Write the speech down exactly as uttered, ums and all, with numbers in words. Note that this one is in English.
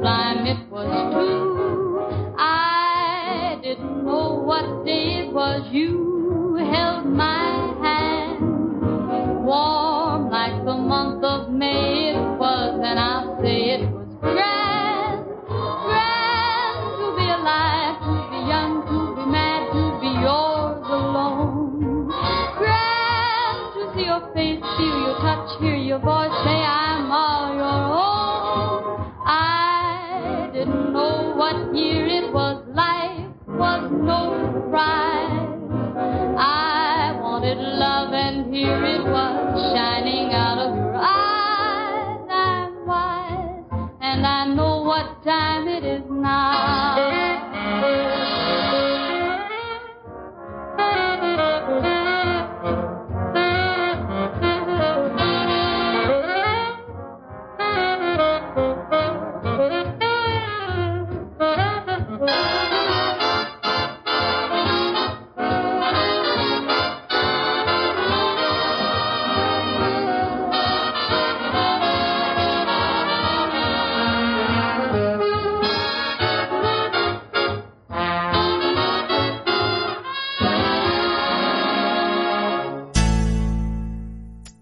sublime it was too. I didn't know what day it was. You held my hand, warm like the month of May it was, and I'll say it was grand, grand to be alive, to be young, to be mad, to be yours alone. Grand to see your face, feel your touch, hear your voice, say I'm all your own. I didn't know what year it was, life was no surprise. I wanted love and here it was, shining out of your eyes. I'm wise and I know what time it is now.